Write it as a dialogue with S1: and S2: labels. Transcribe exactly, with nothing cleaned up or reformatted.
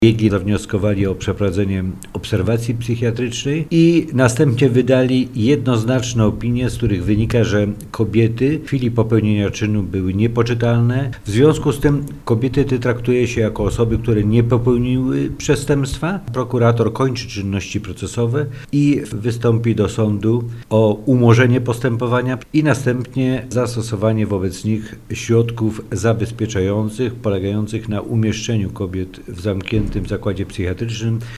S1: Biegli zawnioskowali o przeprowadzenie obserwacji psychiatrycznej i następnie wydali jednoznaczne opinie, z których wynika, że kobiety w chwili popełnienia czynu były niepoczytalne. W związku z tym kobiety te traktuje się jako osoby, które nie popełniły przestępstwa. Prokurator kończy czynności procesowe i wystąpi do sądu o umorzenie postępowania i następnie zastosowanie wobec nich środków zabezpieczających polegających na umieszczeniu kobiet w zamkniętym w zakładzie psychiatrycznym.